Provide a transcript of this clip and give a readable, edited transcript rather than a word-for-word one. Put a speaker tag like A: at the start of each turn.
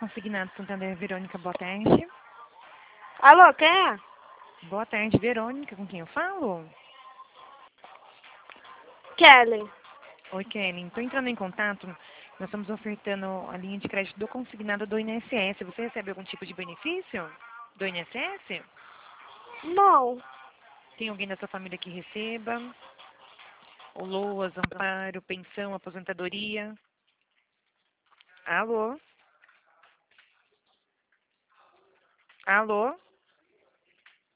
A: Consignado Santander, Verônica, boa tarde.
B: Alô, quem é?
A: Boa tarde, Verônica, com quem eu falo?
B: Kelly.
A: Oi, Kelly. Estou entrando em contato. Nós estamos ofertando a linha de crédito do consignado do INSS. Você recebe algum tipo de benefício do INSS?
B: Não.
A: Tem alguém da sua família que receba? O LOAS, amparo, pensão, aposentadoria? Alô? Alô?